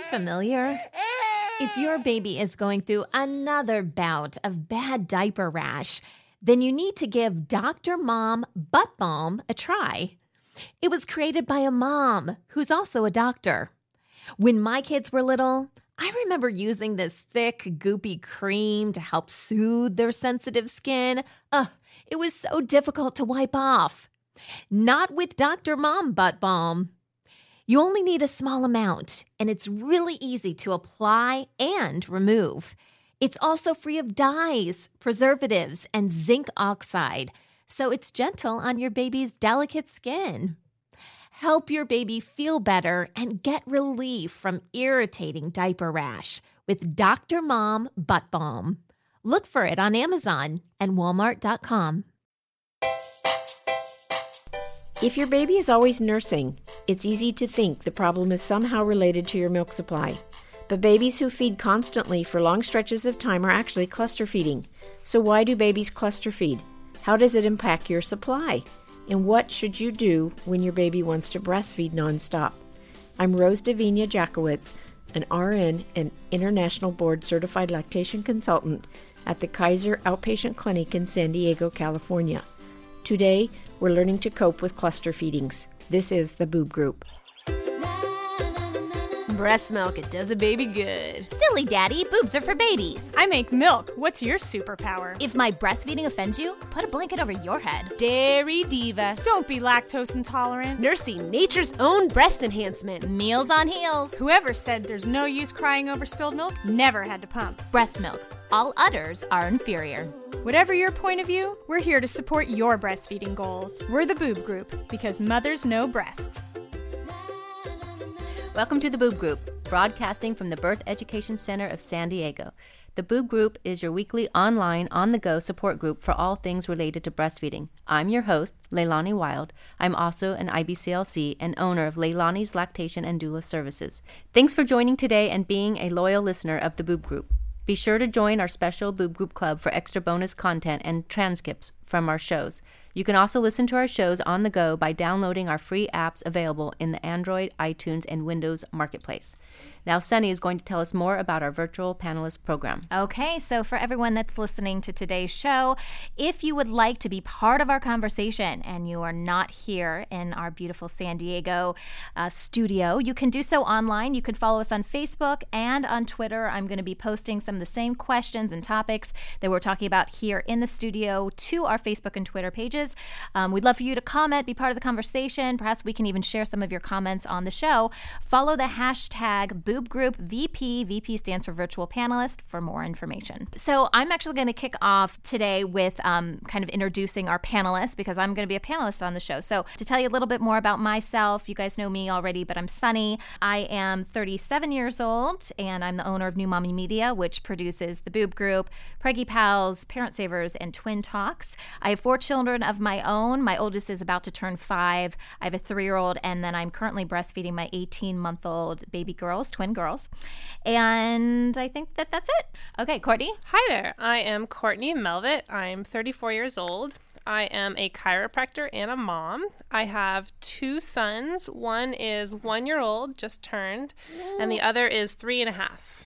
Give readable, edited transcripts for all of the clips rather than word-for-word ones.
Familiar? If your baby is going through another bout of bad diaper rash, then you need to give Dr. Mom Butt Balm a try. It was created by a mom who's also a doctor. When my kids were little, I remember using this thick, goopy cream to help soothe their sensitive skin. It was so difficult to wipe off. Not with Dr. Mom Butt Balm. You only need a small amount, and it's really easy to apply and remove. It's also free of dyes, preservatives, and zinc oxide, so it's gentle on your baby's delicate skin. Help your baby feel better and get relief from irritating diaper rash with Dr. Mom Butt Balm. Look for it on Amazon and Walmart.com. If your baby is always nursing, it's easy to think the problem is somehow related to your milk supply. But babies who feed constantly for long stretches of time are actually cluster feeding. So why do babies cluster feed? How does it impact your supply? And what should you do when your baby wants to breastfeed nonstop? I'm Rose Davinia Jackowitz, an RN and International Board Certified Lactation Consultant at the Kaiser Outpatient Clinic in San Diego, California. Today, we're learning to cope with cluster feedings. This is the Boob Group. Breast milk, it does a baby good. Silly daddy, boobs are for babies. I make milk. What's your superpower? If my breastfeeding offends you, put a blanket over your head. Dairy diva. Don't be lactose intolerant. Nursing nature's own breast enhancement. Meals on heels. Whoever said there's no use crying over spilled milk never had to pump. Breast milk. All udders are inferior. Whatever your point of view, we're here to support your breastfeeding goals. We're the Boob Group, because mothers know breast. Welcome to the Boob Group, broadcasting from the Birth Education Center of San Diego. The Boob Group is your weekly online, on-the-go support group for all things related to breastfeeding. I'm your host, Leilani Wild. I'm also an IBCLC and owner of Leilani's Lactation and Doula Services. Thanks for joining today and being a loyal listener of the Boob Group. Be sure to join our special Boob Group Club for extra bonus content and transcripts from our shows. You can also listen to our shows on the go by downloading our free apps available in the Android, iTunes, and Windows Marketplace. Now, Sunny is going to tell us more about our virtual panelist program. Okay, so for everyone that's listening to today's show, if you would like to be part of our conversation and you are not here in our beautiful San Diego studio, you can do so online. You can follow us on Facebook and on Twitter. I'm going to be posting some of the same questions and topics that we're talking about here in the studio to our Facebook and Twitter pages. We'd love for you to comment, be part of the conversation. Perhaps we can even share some of your comments on the show. Follow the hashtag Boob Group VP. VP stands for Virtual Panelist for more information. So I'm actually going to kick off today with kind of introducing our panelists because I'm going to be a panelist on the show. So to tell you a little bit more about myself, you guys know me already, but I'm Sunny. I am 37 years old and I'm the owner of New Mommy Media, which produces the Boob Group, Preggy Pals, Parent Savers, and Twin Talks. I have 4 children of my own. My oldest is about to turn 5. I have a 3-year-old, and then I'm currently breastfeeding my 18-month-old baby girls, twin girls. And I think that's it. Okay, Courtney. Hi there. I am Courtney Melvitt. I'm 34 years old. I am a chiropractor and a mom. I have 2 sons. One is 1-year-old, just turned, and the other is 3.5.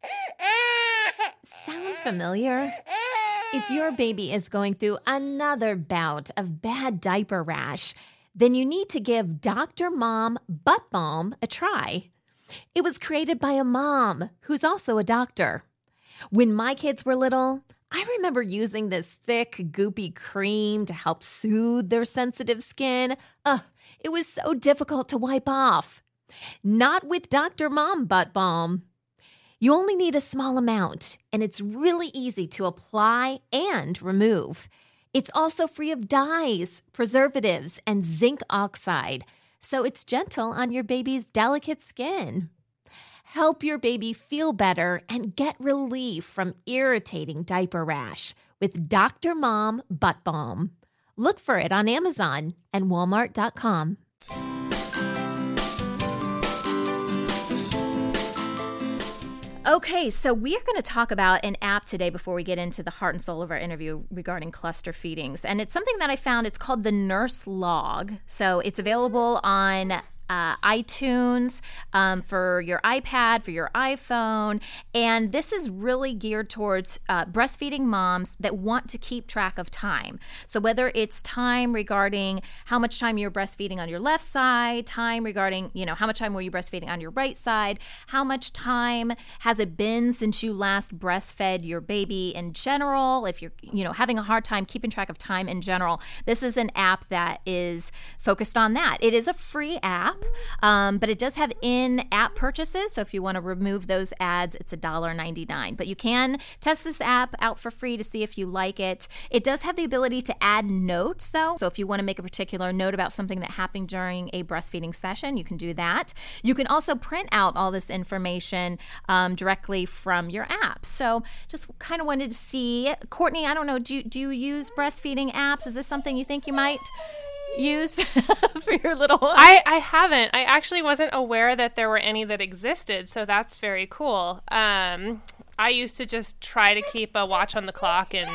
Sound familiar? If your baby is going through another bout of bad diaper rash, then you need to give Dr. Mom Butt Balm a try. It was created by a mom who's also a doctor. When my kids were little, I remember using this thick, goopy cream to help soothe their sensitive skin. It was so difficult to wipe off. Not with Dr. Mom Butt Balm. You only need a small amount, and it's really easy to apply and remove. It's also free of dyes, preservatives, and zinc oxide, so it's gentle on your baby's delicate skin. Help your baby feel better and get relief from irritating diaper rash with Dr. Mom Butt Balm. Look for it on Amazon and Walmart.com. Okay, so we are going to talk about an app today before we get into the heart and soul of our interview regarding cluster feedings. And it's something that I found. It's called the Nurse Log. So it's available on iTunes, for your iPad, for your iPhone. And this is really geared towards breastfeeding moms that want to keep track of time. So whether it's time regarding how much time you're breastfeeding on your left side, time regarding, how much time were you breastfeeding on your right side, how much time has it been since you last breastfed your baby in general, if you're, having a hard time keeping track of time in general, this is an app that is focused on that. It is a free app, but it does have in-app purchases. So if you want to remove those ads, it's $1.99. But you can test this app out for free to see if you like it. It does have the ability to add notes, though. So if you want to make a particular note about something that happened during a breastfeeding session, you can do that. You can also print out all this information directly from your app. So just kind of wanted to see, Courtney, I don't know, do you use breastfeeding apps? Is this something you think you might use for your little one? I haven't. I actually wasn't aware that there were any that existed, so that's very cool. I used to just try to keep a watch on the clock and,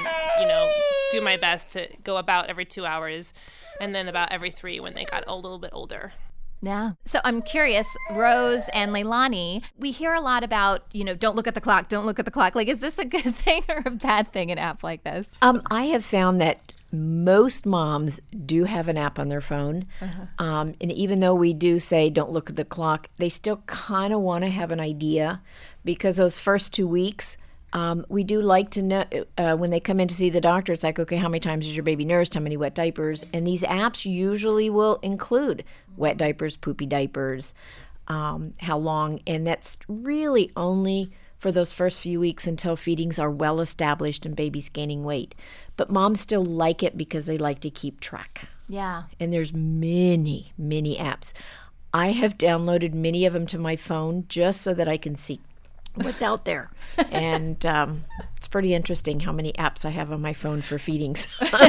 do my best to go about every 2 hours and then about every 3 when they got a little bit older. Yeah. So I'm curious, Rose and Leilani, we hear a lot about, don't look at the clock, don't look at the clock. Like, is this a good thing or a bad thing, an app like this? I have found that most moms do have an app on their phone. And even though we do say don't look at the clock, they still kind of want to have an idea, because those first 2 weeks, we do like to know when they come in to see the doctor, it's like, okay, how many times is your baby nursed? How many wet diapers? And these apps usually will include wet diapers, poopy diapers, how long. And that's really only for those first few weeks until feedings are well established and baby's gaining weight. But moms still like it because they like to keep track. Yeah. And there's many, many apps. I have downloaded many of them to my phone just so that I can see what's out there. And it's pretty interesting how many apps I have on my phone for feedings.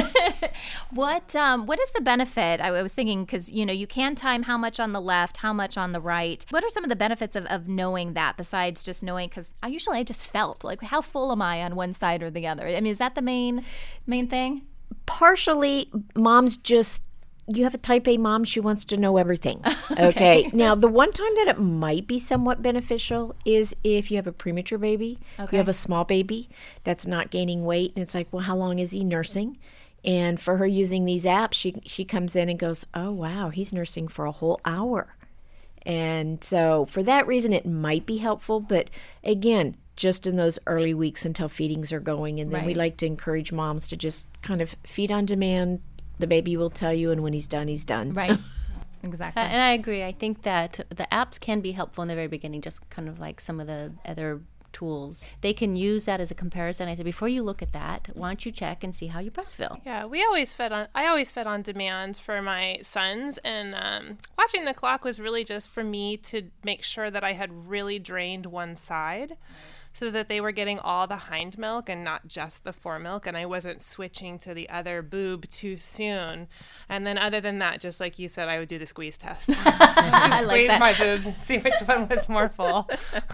What is the benefit? I was thinking, because, you can time how much on the left, how much on the right. What are some of the benefits of knowing that, besides just knowing, because I just felt like, how full am I on one side or the other? I mean, is that the main thing? Partially, moms just, you have a type A mom, she wants to know everything. Okay. Now, the one time that it might be somewhat beneficial is if you have a premature baby, you have a small baby that's not gaining weight, and it's like, well, how long is he nursing? And for her using these apps, she comes in and goes, oh, wow, he's nursing for a whole hour. And so for that reason, it might be helpful. But again, just in those early weeks until feedings are going. And then we like to encourage moms to just kind of feed on demand. The baby will tell you, and when he's done, he's done. Right. Exactly. And I agree. I think that the apps can be helpful in the very beginning, just kind of like some of the other tools. They can use that as a comparison. I said, before you look at that, why don't you check and see how you breast feel? Yeah, I always fed on demand for my sons, and watching the clock was really just for me to make sure that I had really drained one side, so that they were getting all the hind milk and not just the foremilk, and I wasn't switching to the other boob too soon. And then other than that, just like you said, I would do the squeeze test. Just squeeze my boobs and see which one was more full.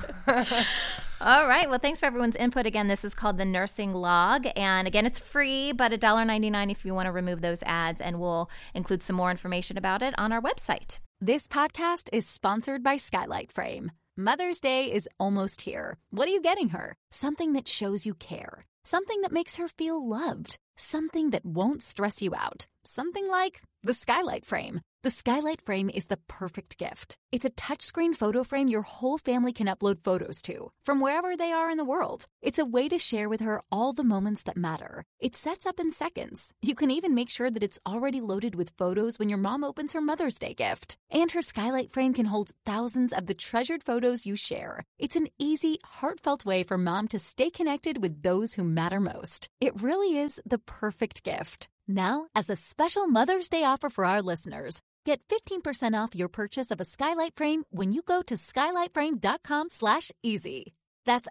All right. Well, thanks for everyone's input. Again, this is called the Nursing Log. And again, it's free, but $1.99 if you want to remove those ads. And we'll include some more information about it on our website. This podcast is sponsored by Skylight Frame. Mother's Day is almost here. What are you getting her? Something that shows you care. Something that makes her feel loved. Something that won't stress you out. Something like the Skylight Frame. The Skylight Frame is the perfect gift. It's a touchscreen photo frame your whole family can upload photos to, from wherever they are in the world. It's a way to share with her all the moments that matter. It sets up in seconds. You can even make sure that it's already loaded with photos when your mom opens her Mother's Day gift. And her Skylight Frame can hold thousands of the treasured photos you share. It's an easy, heartfelt way for mom to stay connected with those who matter most. It really is the perfect gift. Now, as a special Mother's Day offer for our listeners, get 15% off your purchase of a Skylight Frame when you go to skylightframe.com/easy. That's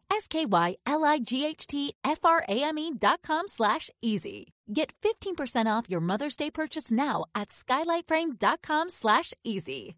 SKYLIGHTFRAME.com/easy. Get 15% off your Mother's Day purchase now at skylightframe.com/easy.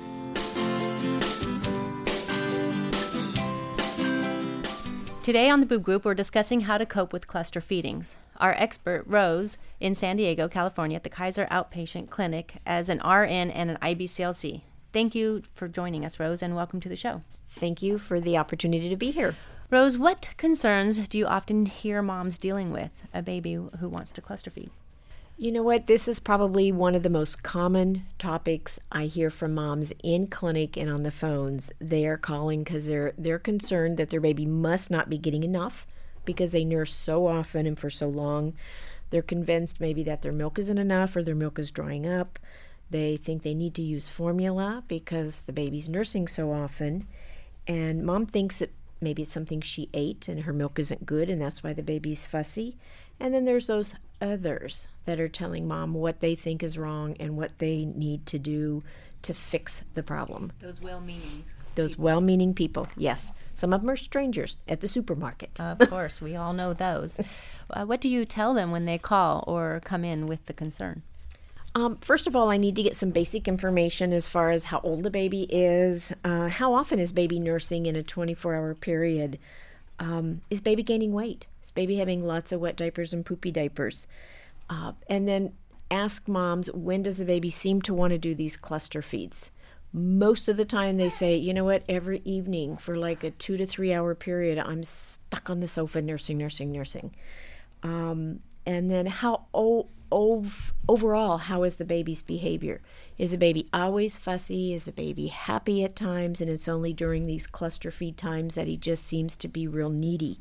Today on the Boob Group, we're discussing how to cope with cluster feedings. Our expert, Rose, in San Diego, California, at the Kaiser Outpatient Clinic as an RN and an IBCLC, Thank you for joining us, Rose, and welcome to the show. Thank you for the opportunity to be here. Rose, what concerns do you often hear moms dealing with a baby who wants to cluster feed? You know what? This is probably one of the most common topics I hear from moms in clinic and on the phones. They are calling because they're concerned that their baby must not be getting enough because they nurse so often and for so long. They're convinced maybe that their milk isn't enough or their milk is drying up. They think they need to use formula because the baby's nursing so often. And mom thinks that maybe it's something she ate and her milk isn't good and that's why the baby's fussy. And then there's those others that are telling mom what they think is wrong and what they need to do to fix the problem. Those well-meaning people, yes. Some of them are strangers at the supermarket. Of course, we all know those. What do you tell them when they call or come in with the concern? First of all, I need to get some basic information as far as how old the baby is, how often is baby nursing in a 24-hour period, is baby gaining weight, is baby having lots of wet diapers and poopy diapers, and then ask moms, when does the baby seem to want to do these cluster feeds? Most of the time they say, you know what, every evening for like a 2 to 3 hour period, I'm stuck on the sofa nursing. And then how overall, how is the baby's behavior? Is the baby always fussy? Is the baby happy at times? And it's only during these cluster feed times that he just seems to be real needy.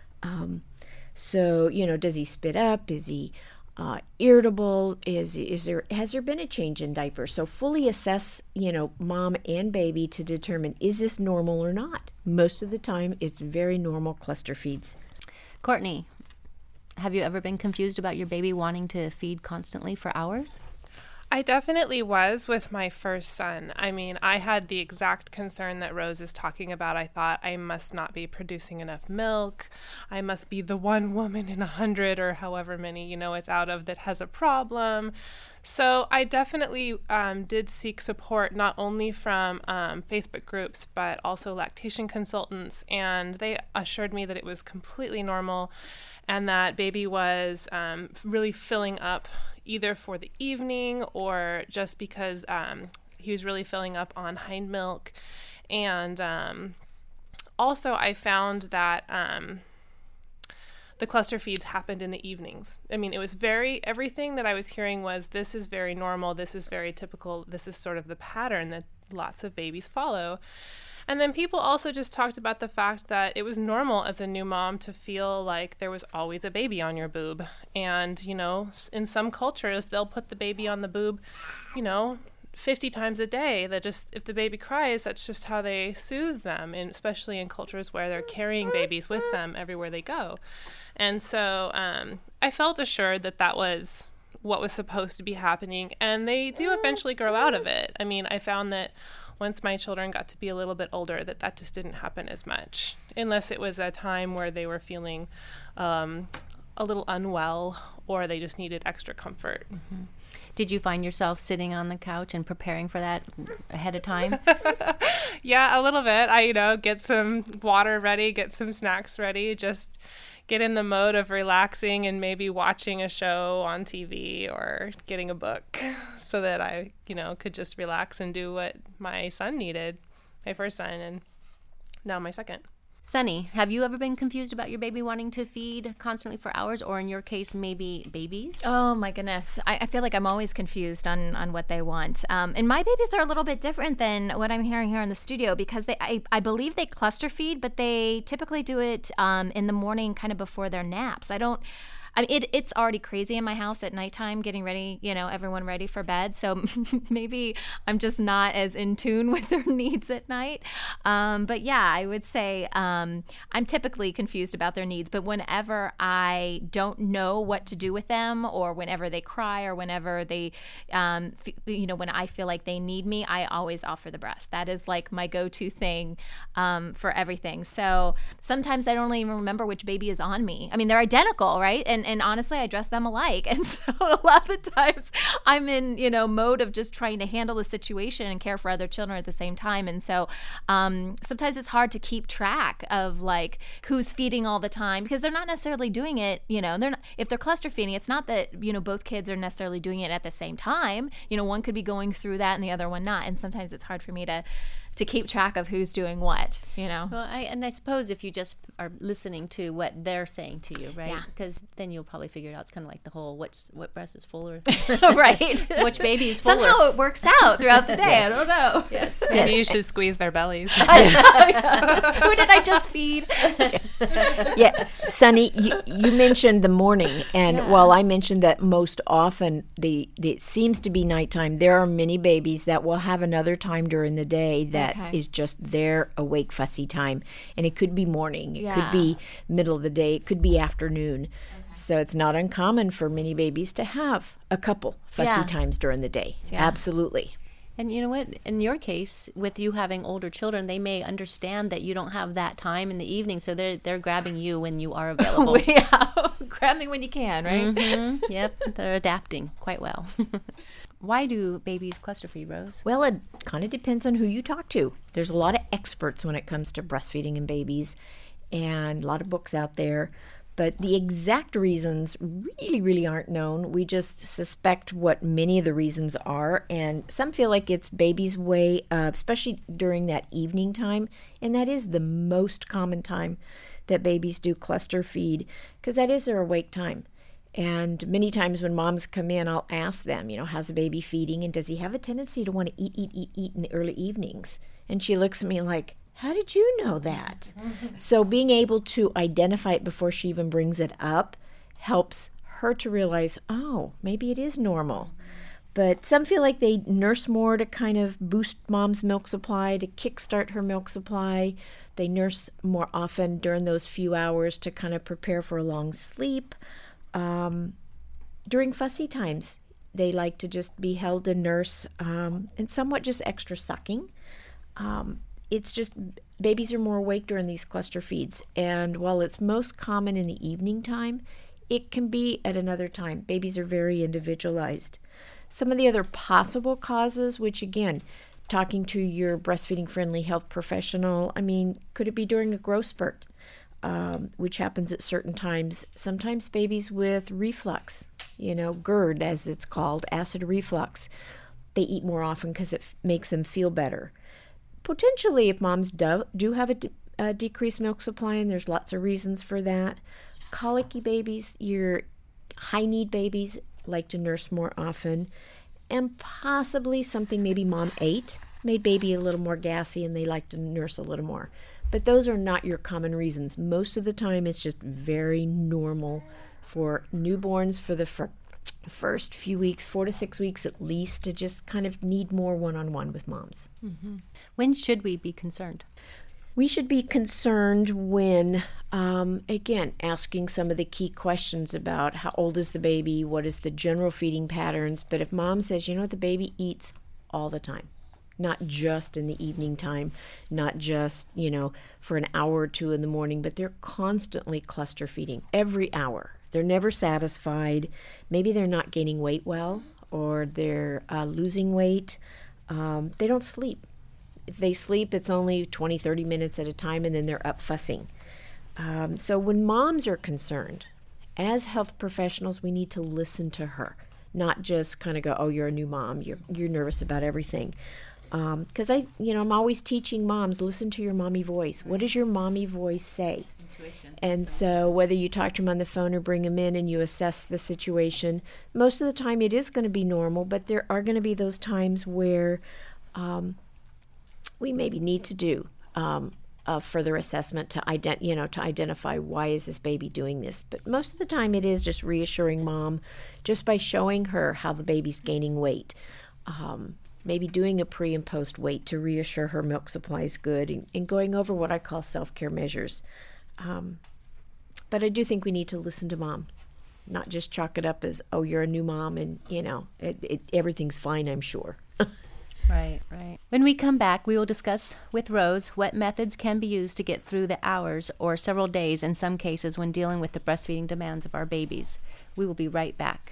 So, does he spit up? Is he irritable? Has there been a change in diapers? So fully assess, mom and baby to determine, is this normal or not? Most of the time, it's very normal cluster feeds. Courtney, have you ever been confused about your baby wanting to feed constantly for hours? I definitely was with my first son. I mean, I had the exact concern that Rose is talking about. I thought I must not be producing enough milk. I must be the one woman in 100 or however many, it's out of that has a problem. So I definitely did seek support not only from Facebook groups, but also lactation consultants. And they assured me that it was completely normal and that baby was really filling up either for the evening or just because he was really filling up on hind milk. And also I found that the cluster feeds happened in the evenings. I mean, it was everything that I was hearing was, this is very normal, this is very typical, this is sort of the pattern that lots of babies follow. And then people also just talked about the fact that it was normal as a new mom to feel like there was always a baby on your boob. And, in some cultures, they'll put the baby on the boob, 50 times a day. That just, if the baby cries, that's just how they soothe them, and especially in cultures where they're carrying babies with them everywhere they go. And so I felt assured that that was what was supposed to be happening. And they do eventually grow out of it. I mean, I found that once my children got to be a little bit older, that just didn't happen as much, unless it was a time where they were feeling a little unwell or they just needed extra comfort. Mm-hmm. Did you find yourself sitting on the couch and preparing for that ahead of time? Yeah, a little bit. I, get some water ready, get some snacks ready, just get in the mode of relaxing and maybe watching a show on TV or getting a book so that I, could just relax and do what my son needed, my first son, and now my second. Sunny, have you ever been confused about your baby wanting to feed constantly for hours, or in your case, maybe babies? Oh my goodness. I feel like I'm always confused on what they want. And my babies are a little bit different than what I'm hearing here in the studio because I believe they cluster feed, but they typically do it in the morning kind of before their naps. It's already crazy in my house at nighttime getting ready, everyone ready for bed. So maybe I'm just not as in tune with their needs at night. But yeah, I would say I'm typically confused about their needs. But whenever I don't know what to do with them, or whenever they cry, or whenever they, when I feel like they need me, I always offer the breast. That is like my go-to thing for everything. So sometimes I don't even remember which baby is on me. I mean, they're identical, right? And honestly, I dress them alike. And so a lot of the times I'm in, mode of just trying to handle the situation and care for other children at the same time. And so sometimes it's hard to keep track of like who's feeding all the time, because they're not necessarily doing it, they're not, if they're cluster feeding, it's not that, both kids are necessarily doing it at the same time. One could be going through that and the other one not. And sometimes it's hard for me to keep track of who's doing what, Well, I suppose if you just are listening to what they're saying to you, right? Yeah. Because then you'll probably figure it out. It's kind of like the whole what breast is fuller, right? Which baby is fuller. Somehow it works out throughout the day. I don't know. Yes. Maybe you should squeeze their bellies. Who did I just feed? Yeah, Sunny, you mentioned the morning, and while I mentioned that most often it seems to be nighttime, there are many babies that will have another time during the day that is just their awake fussy time, and it could be morning, it could be middle of the day, it could be afternoon. So it's not uncommon for many babies to have a couple fussy times during the day. Absolutely. And you know what? In your case, with you having older children, they may understand that you don't have that time in the evening, so they're grabbing you when you are available. Grab me when you can, right? Mm-hmm. Yep, they're adapting quite well. Why do babies cluster feed, Rose? Well, it kind of depends on who you talk to. There's a lot of experts when it comes to breastfeeding in babies, and a lot of books out there. But the exact reasons really, really aren't known. We just suspect what many of the reasons are. And some feel like it's baby's way of, especially during that evening time. And that is the most common time that babies do cluster feed, because that is their awake time. And many times when moms come in, I'll ask them, how's the baby feeding? And does he have a tendency to want to eat in the early evenings? And she looks at me like, how did you know that? So being able to identify it before she even brings it up helps her to realize, oh, maybe it is normal. But some feel like they nurse more to kind of boost mom's milk supply, to kickstart her milk supply. They nurse more often during those few hours to kind of prepare for a long sleep. During fussy times, they like to just be held and nurse, and somewhat just extra sucking. It's just babies are more awake during these cluster feeds. And while it's most common in the evening time, it can be at another time. Babies are very individualized. Some of the other possible causes, which again, talking to your breastfeeding friendly health professional, could it be during a growth spurt, which happens at certain times? Sometimes babies with reflux, GERD as it's called, acid reflux, they eat more often because it makes them feel better. Potentially, if moms do have a decreased milk supply, and there's lots of reasons for that. Colicky babies, your high-need babies like to nurse more often. And possibly something maybe mom ate, made baby a little more gassy, and they like to nurse a little more. But those are not your common reasons. Most of the time, it's just very normal for newborns for the first few weeks, 4 to 6 weeks at least, to just kind of need more one-on-one with moms. Mm-hmm. When should we be concerned? We should be concerned when, again, asking some of the key questions about how old is the baby, what is the general feeding patterns. But if mom says, the baby eats all the time, not just in the evening time, not just, for an hour or two in the morning, but they're constantly cluster feeding every hour. They're never satisfied. Maybe they're not gaining weight well, or they're losing weight. They don't sleep. If they sleep, it's only 20, 30 minutes at a time, and then they're up fussing. So when moms are concerned, as health professionals, we need to listen to her, not just kind of go, oh, you're a new mom. You're nervous about everything. Because I'm always teaching moms, listen to your mommy voice. What does your mommy voice say? Intuition. And so whether you talk to them on the phone or bring them in and you assess the situation, most of the time it is going to be normal, but there are going to be those times where we maybe need to do a further assessment to identify why is this baby doing this. But most of the time it is just reassuring mom just by showing her how the baby's gaining weight. Maybe doing a pre and post weight to reassure her milk supply is good, and going over what I call self-care measures. But I do think we need to listen to mom, not just chalk it up as, oh, you're a new mom and, everything's fine, I'm sure. Right. When we come back, we will discuss with Rose what methods can be used to get through the hours or several days in some cases when dealing with the breastfeeding demands of our babies. We will be right back.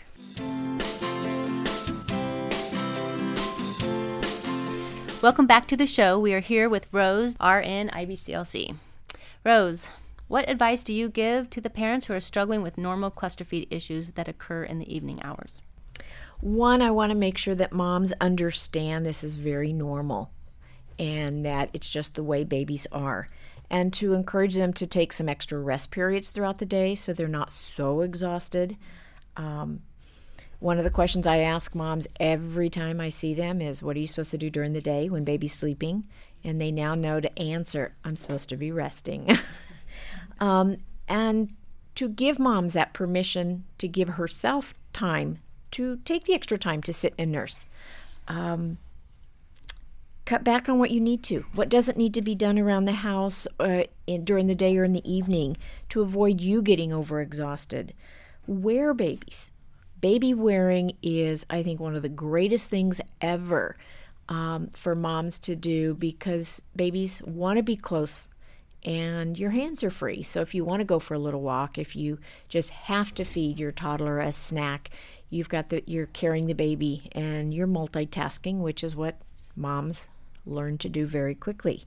Welcome back to the show. We are here with Rose, RN IBCLC. Rose, what advice do you give to the parents who are struggling with normal cluster feed issues that occur in the evening hours? One, I want to make sure that moms understand this is very normal and that it's just the way babies are, and to encourage them to take some extra rest periods throughout the day so they're not so exhausted. One of the questions I ask moms every time I see them is, what are you supposed to do during the day when baby's sleeping? And they now know to answer, I'm supposed to be resting. And to give moms that permission to give herself time to take the extra time to sit and nurse. Cut back on what you need to. What doesn't need to be done around the house during the day or in the evening to avoid you getting overexhausted. Wear babies. Baby wearing is, I think, one of the greatest things ever for moms to do, because babies want to be close and your hands are free. So if you want to go for a little walk, if you just have to feed your toddler a snack, you're carrying the baby and you're multitasking, which is what moms learn to do very quickly.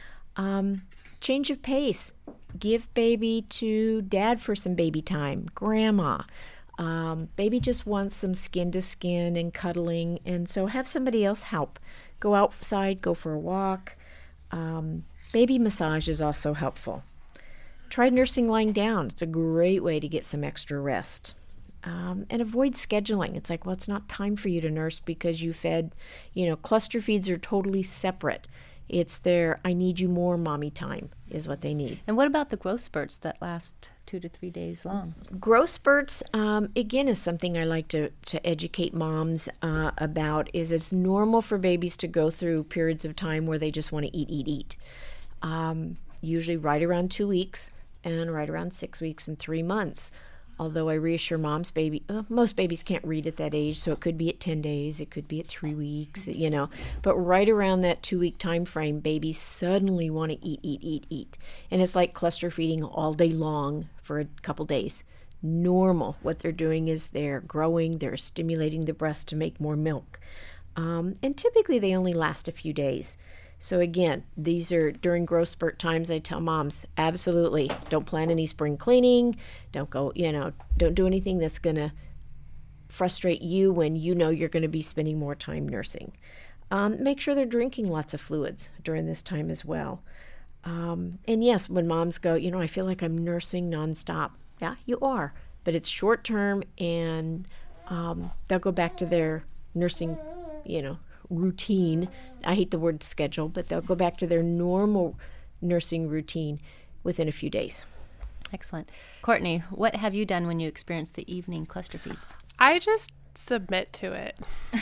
Change of pace. Give baby to dad for some baby time, grandma. Baby just wants some skin to skin and cuddling, and so have somebody else help. Go outside, go for a walk. Baby massage is also helpful. Try nursing lying down. It's a great way to get some extra rest. And avoid scheduling. It's like, well, it's not time for you to nurse because you fed, cluster feeds are totally separate. It's their, I need you more mommy time is what they need. And what about the growth spurts that last 2 to 3 days long? Growth spurts, again, is something I like to educate moms about. Is it's normal for babies to go through periods of time where they just want to eat. Usually right around 2 weeks and right around 6 weeks and 3 months. Although I reassure moms, most babies can't read at that age, so it could be at 10 days, it could be at 3 weeks, But right around that 2-week time frame, babies suddenly want to eat. And it's like cluster feeding all day long for a couple days. Normal. What they're doing is they're growing, they're stimulating the breast to make more milk. And typically they only last a few days. So again, these are during growth spurt times. I tell moms, absolutely, don't plan any spring cleaning. Don't go, don't do anything that's going to frustrate you when you know you're going to be spending more time nursing. Make sure they're drinking lots of fluids during this time as well. And yes, when moms go, I feel like I'm nursing nonstop. Yeah, you are, but it's short term, and they'll go back to their nursing, routine. I hate the word schedule, but they'll go back to their normal nursing routine within a few days. Excellent. Courtney, what have you done when you experience the evening cluster feeds? I just submit to it.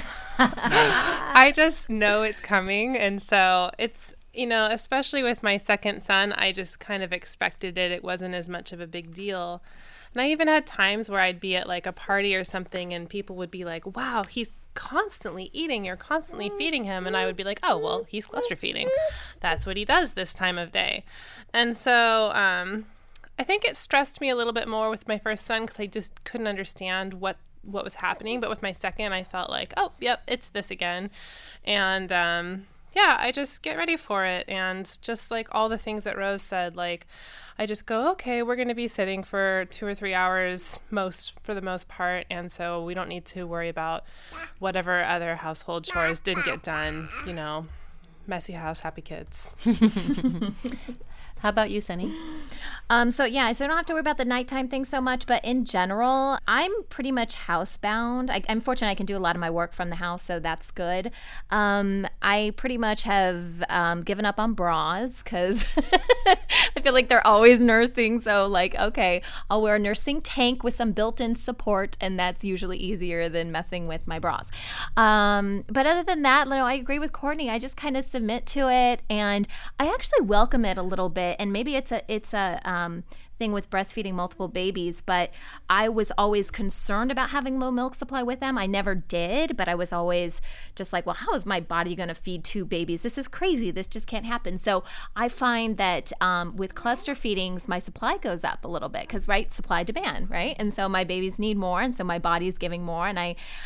I just know it's coming. And so it's, especially with my second son, I just kind of expected it. It wasn't as much of a big deal. And I even had times where I'd be at like a party or something and people would be like, wow, he's constantly eating, you're constantly feeding him. And I would be like, oh, well, he's cluster feeding. That's what he does this time of day. And so I think it stressed me a little bit more with my first son because I just couldn't understand what was happening. But with my second, I felt like, oh, yep, it's this again. And I just get ready for it. And just like all the things that Rose said, like I just go, okay, we're going to be sitting for 2 or 3 hours for the most part. And so we don't need to worry about whatever other household chores didn't get done, messy house, happy kids. How about you, Sunny? So I don't have to worry about the nighttime thing so much, but in general, I'm pretty much housebound. I'm fortunate I can do a lot of my work from the house, so that's good. I pretty much have given up on bras because I feel like they're always nursing. So okay, I'll wear a nursing tank with some built-in support, and that's usually easier than messing with my bras. But other than that, I agree with Courtney. I just kind of submit to it, and I actually welcome it a little bit. And maybe it's a thing with breastfeeding multiple babies, but I was always concerned about having low milk supply with them. I never did, but I was always just like, well, how is my body going to feed 2 babies? This is crazy. This just can't happen. So I find that with cluster feedings, my supply goes up a little bit because, right, supply demand, right? And so my babies need more, and so my body's giving more, and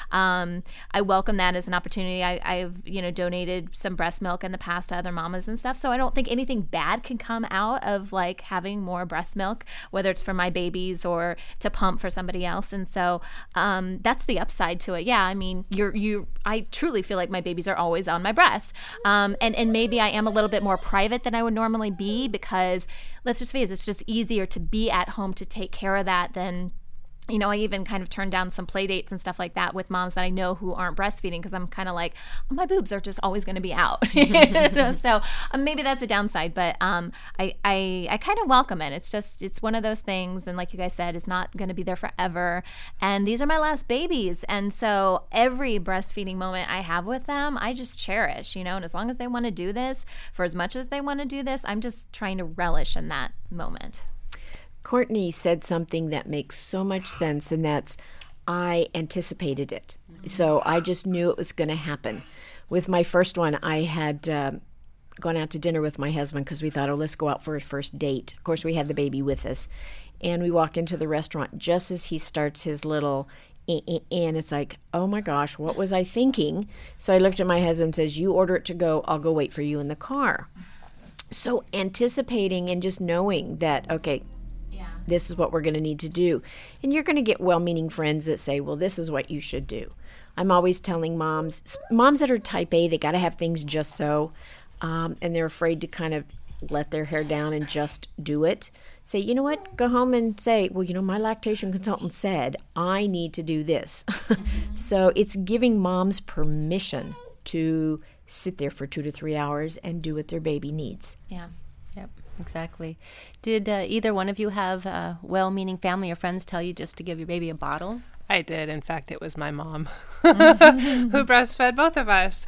I welcome that as an opportunity. I've donated some breast milk in the past to other mamas and stuff, so I don't think anything bad can come out of like having more breast milk, whether it's for my babies or to pump for somebody else. And so that's the upside to it. Yeah, I mean, I truly feel like my babies are always on my breast, and maybe I am a little bit more private than I would normally be because, let's just face it, it's just easier to be at home to take care of that than, I even kind of turned down some play dates and stuff like that with moms that I know who aren't breastfeeding because I'm kind of like, oh, my boobs are just always going to be out. So maybe that's a downside, but I kind of welcome it. It's one of those things, and like you guys said, it's not going to be there forever. And these are my last babies, and so every breastfeeding moment I have with them, I just cherish, and as long as they want to do this, for as much as they want to do this, I'm just trying to relish in that moment. Courtney said something that makes so much sense, and that's, I anticipated it. So I just knew it was going to happen. With my first one, I had gone out to dinner with my husband because we thought, oh, let's go out for a first date. Of course, we had the baby with us. And we walk into the restaurant just as he starts his little, and it's like, oh my gosh, what was I thinking? So I looked at my husband and says, you order it to go, I'll go wait for you in the car. So anticipating and just knowing that, okay, this is what we're going to need to do. And you're going to get well-meaning friends that say, well, this is what you should do. I'm always telling moms that are type A, they got to have things just so, and they're afraid to kind of let their hair down and just do it. Say, you know what, go home and say, well, my lactation consultant said I need to do this. So it's giving moms permission to sit there for 2 to 3 hours and do what their baby needs. Yeah. Yep. Exactly. Did either one of you have well-meaning family or friends tell you just to give your baby a bottle? I did. In fact, it was my mom who breastfed both of us.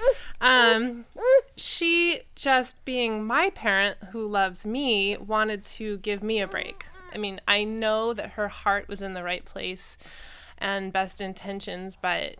She, just being my parent who loves me, wanted to give me a break. I mean, I know that her heart was in the right place and best intentions, but,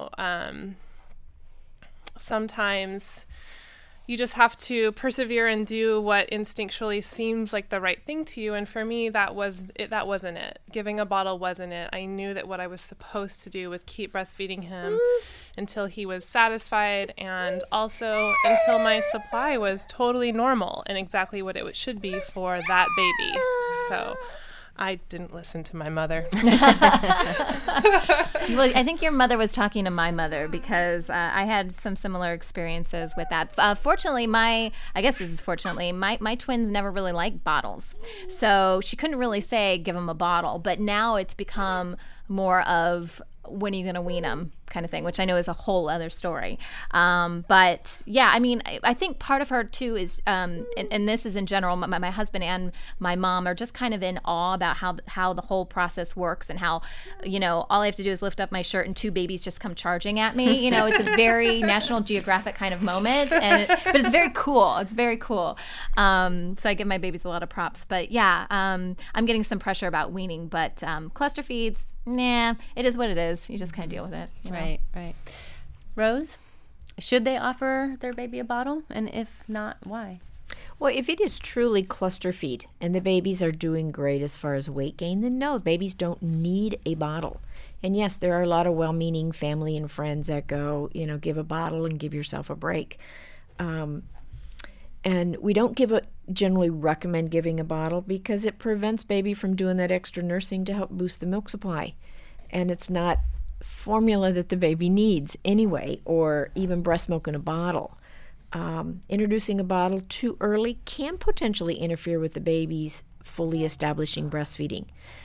sometimes you just have to persevere and do what instinctually seems like the right thing to you. And for me, that wasn't it. Giving a bottle wasn't it. I knew that what I was supposed to do was keep breastfeeding him until he was satisfied, and also until my supply was totally normal and exactly what it should be for that baby. So I didn't listen to my mother. Well, I think your mother was talking to my mother because I had some similar experiences with that. Fortunately, my twins never really liked bottles. So she couldn't really say, give them a bottle. But now it's become more of, when are you going to wean them kind of thing, which I know is a whole other story. But yeah, I mean, I think part of her too is, and this is in general, my husband and my mom are just kind of in awe about how the whole process works, and how, all I have to do is lift up my shirt and 2 babies just come charging at me. It's a very National Geographic kind of moment, but it's very cool. It's very cool. So I give my babies a lot of props. But yeah, I'm getting some pressure about weaning, but cluster feeds, nah, it is what it is. You just kind of deal with it. Right. Rose, should they offer their baby a bottle? And if not, why? Well, if it is truly cluster feed and the babies are doing great as far as weight gain, then no, babies don't need a bottle. And yes, there are a lot of well-meaning family and friends that go, give a bottle and give yourself a break. And we don't generally recommend giving a bottle because it prevents baby from doing that extra nursing to help boost the milk supply. And it's not formula that the baby needs anyway, or even breast milk in a bottle. Introducing a bottle too early can potentially interfere with the baby's fully establishing breastfeeding.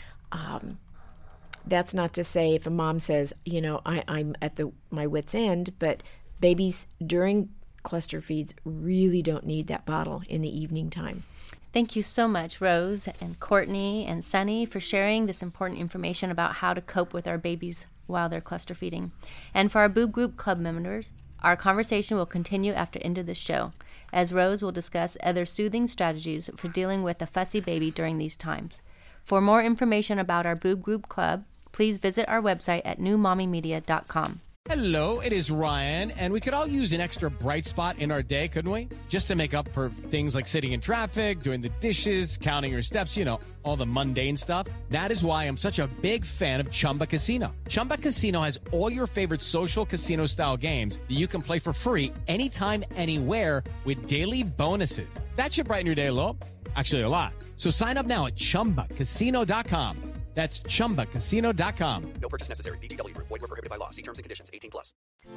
That's not to say if a mom says, I'm at my wit's end, but babies during cluster feeds really don't need that bottle in the evening time. Thank you so much, Rose and Courtney and Sunny, for sharing this important information about how to cope with our babies while they're cluster feeding. And for our Boob Group Club members, our conversation will continue after the end of the show, as Rose will discuss other soothing strategies for dealing with a fussy baby during these times. For more information about our Boob Group Club, please visit our website at newmommymedia.com. Hello, it is Ryan, and we could all use an extra bright spot in our day, couldn't we? Just to make up for things like sitting in traffic, doing the dishes, counting your steps, you know, all the mundane stuff. That is why I'm such a big fan of Chumba Casino. Chumba Casino has all your favorite social casino-style games that you can play for free anytime, anywhere with daily bonuses. That should brighten your day a little. Actually, a lot. So sign up now at ChumbaCasino.com. That's ChumbaCasino.com. No purchase necessary. VGW Group. Void where prohibited by law. See terms and conditions. 18+.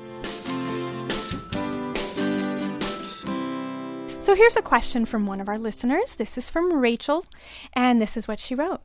So here's a question from one of our listeners. This is from Rachel, and this is what she wrote.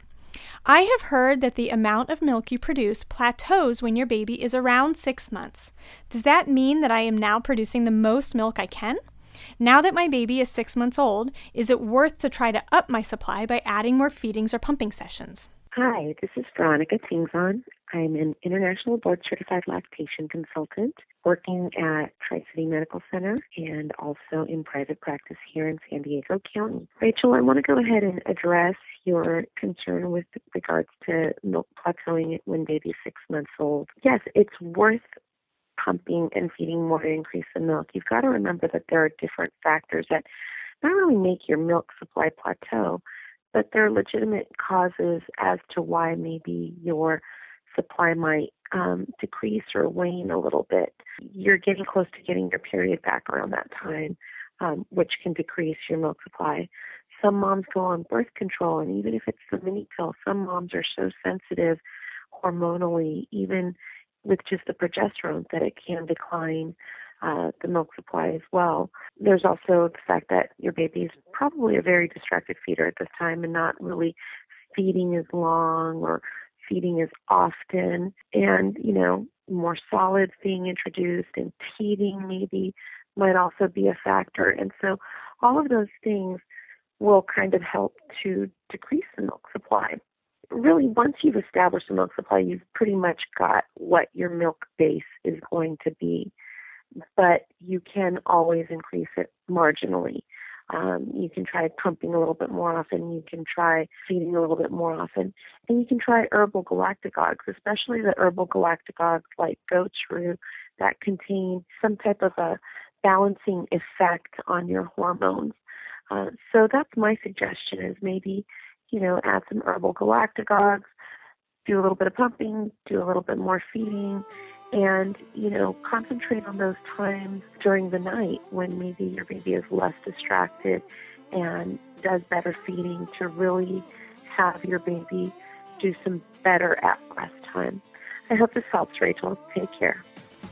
I have heard that the amount of milk you produce plateaus when your baby is around 6 months. Does that mean that I am now producing the most milk I can? Now that my baby is 6 months old, is it worth to try to up my supply by adding more feedings or pumping sessions? Hi, this is Veronica Tingzon. I'm an international board-certified lactation consultant working at Tri-City Medical Center and also in private practice here in San Diego County. Rachel, I want to go ahead and address your concern with regards to milk plateauing when baby's 6 months old. Yes, it's worth pumping and feeding more to increase the milk. You've got to remember that there are different factors that not only make your milk supply plateau, but there are legitimate causes as to why maybe your supply might decrease or wane a little bit. You're getting close to getting your period back around that time, which can decrease your milk supply. Some moms go on birth control, and even if it's the mini pill, some moms are so sensitive hormonally, even with just the progesterone, that it can decline the milk supply as well. There's also the fact that your baby is probably a very distracted feeder at this time and not really feeding as long or feeding as often. And, you know, more solids being introduced and teething maybe might also be a factor. And so all of those things will kind of help to decrease the milk supply. Really, once you've established the milk supply, you've pretty much got what your milk base is going to be. But you can always increase it marginally. You can try pumping a little bit more often. You can try feeding a little bit more often. And you can try herbal galactagogues, especially the herbal galactagogues like goat's rue that contain some type of a balancing effect on your hormones. So that's my suggestion, is maybe, you know, add some herbal galactagogues, do a little bit of pumping, do a little bit more feeding, and, you know, concentrate on those times during the night when maybe your baby is less distracted and does better feeding to really have your baby do some better at rest time. I hope this helps, Rachel. Take care.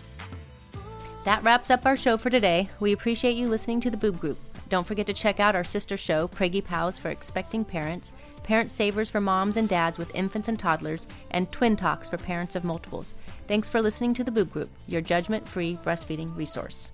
That wraps up our show for today. We appreciate you listening to the Boob Group. Don't forget to check out our sister show, Preggy Pals for expecting parents, Parent Savers for moms and dads with infants and toddlers, and Twin Talks for parents of multiples. Thanks for listening to the Boob Group, your judgment-free breastfeeding resource.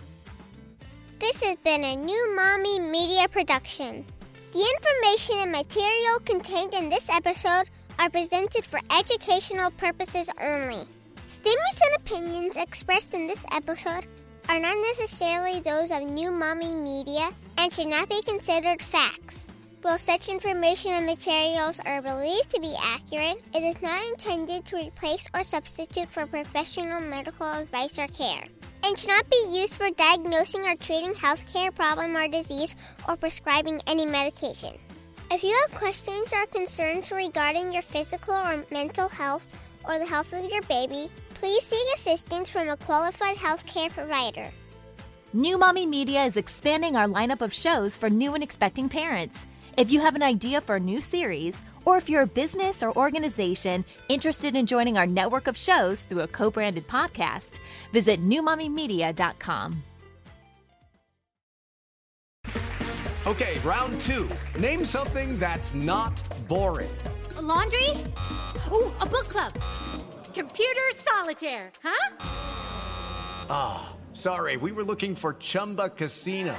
This has been a New Mommy Media production. The information and material contained in this episode are presented for educational purposes only. Statements and opinions expressed in this episode are not necessarily those of New Mommy Media and should not be considered facts. While such information and materials are believed to be accurate, it is not intended to replace or substitute for professional medical advice or care, and should not be used for diagnosing or treating healthcare problem or disease or prescribing any medication. If you have questions or concerns regarding your physical or mental health or the health of your baby, please seek assistance from a qualified healthcare provider. New Mommy Media is expanding our lineup of shows for new and expecting parents. If you have an idea for a new series, or if you're a business or organization interested in joining our network of shows through a co-branded podcast, visit newmommymedia.com. Okay, round two. Name something that's not boring. A laundry? Ooh, a book club. Computer solitaire, huh? Ah, sorry, we were looking for Chumba Casino.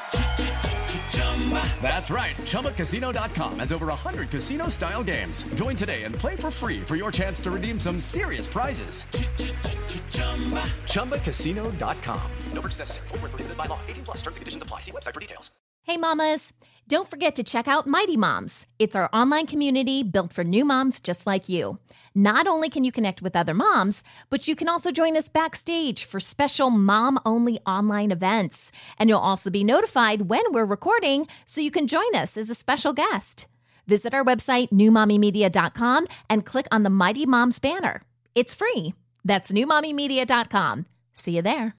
That's right. ChumbaCasino.com has over 100 casino-style games. Join today and play for free for your chance to redeem some serious prizes. ChumbaCasino.com. No purchase necessary. Void where prohibited by law. 18+. Terms and conditions apply. See website for details. Hey mamas, Don't forget to check out Mighty Moms. It's our online community built for new moms just like you. Not only can you connect with other moms, but you can also join us backstage for special mom-only online events. And you'll also be notified when we're recording, so you can join us as a special guest. Visit our website, newmommymedia.com, and click on the Mighty Moms banner. It's free. That's newmommymedia.com. See you there.